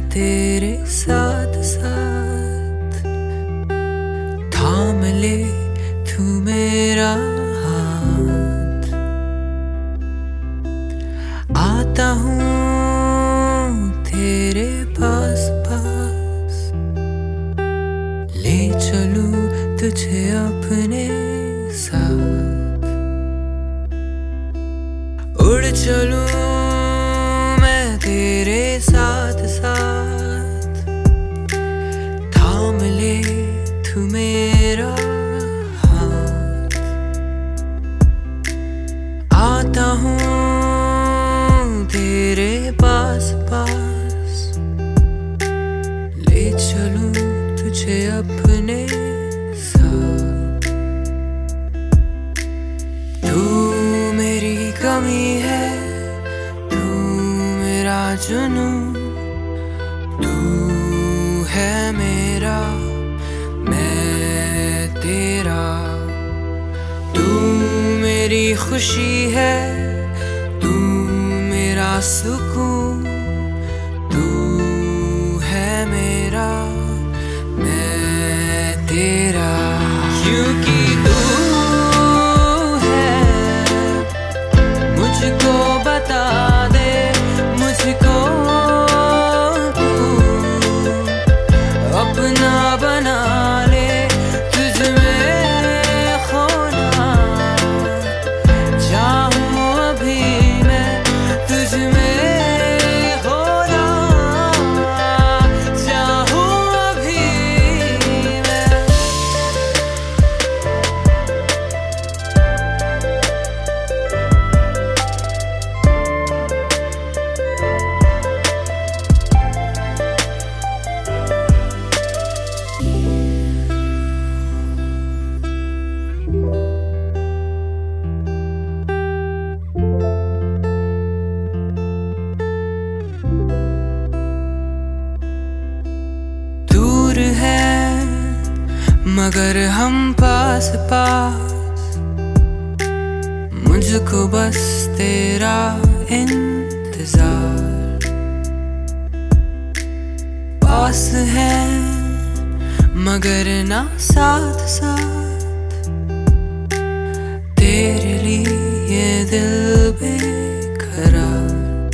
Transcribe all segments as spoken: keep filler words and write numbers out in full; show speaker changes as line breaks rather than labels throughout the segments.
तेरे साथ साथ, थाम ले तू मेरा हाथ। आता हूँ तेरे पास पास, ले चलूं तुझे अपने साथ। उड़ चलूं मैं तेरे साथ साथ, थाम ले तू मेरा हाथ। आता हूँ तेरे पास पास, ले चलूं तुझे अपने साथ। तू मेरी कमी है, तू मेरा जुनूं, तू है मेरा, मैं तेरा। तू मेरी खुशी है, तू मेरा सुकून, तू है मेरा, मैं तेरा। क्योंकि तू है, मुझको बता दे, मुझको तू अपना बना ले। तुझ में खोना चाहूं अभी मैं, तुझ में खोना चाहूं अभी मैं। दूर है मगर हम पास पास, मुझको बस तेरा इंतजार। पास है मगर ना साथ साथ, तेरे लिए दिल बेकरार।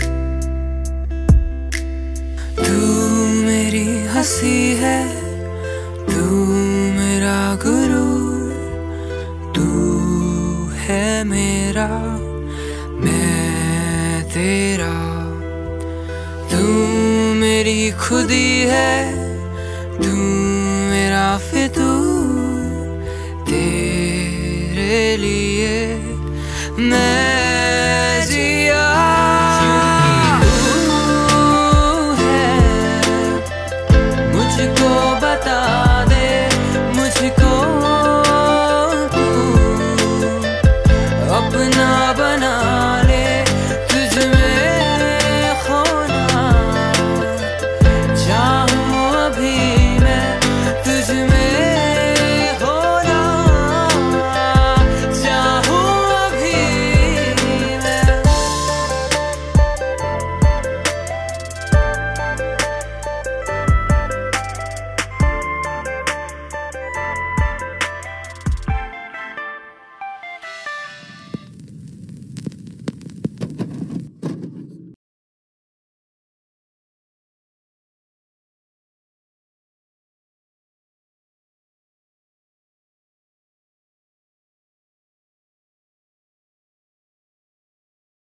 तू मेरी हंसी है, तू मेरा गुरूर, तू है मेरा, मैं तेरा। तू मेरी खुदी है, तू मेरा फितूर, तेरे लिए मैं